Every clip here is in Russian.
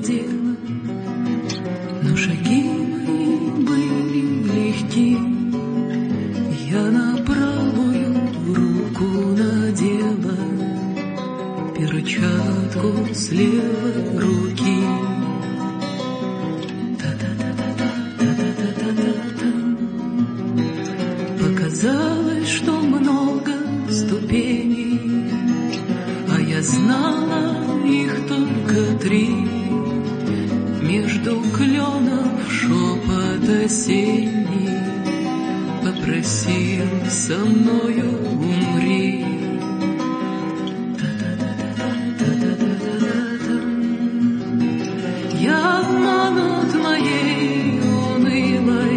дело, но шаги мои были легки. Я на правую руку надела перчатку с левой руки. Показалось, что много ступеней, а я знала их только 3. Между кленов шепот осенний попросил со мною умри. Я обманут моей унылой,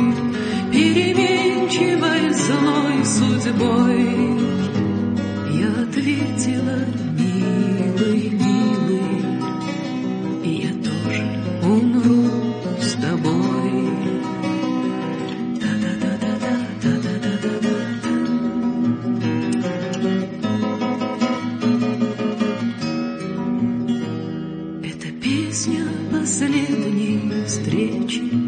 переменчивой злой судьбой. Я ответила: милый, милый, и я тоже умру с тобой. Это песня последней встречи.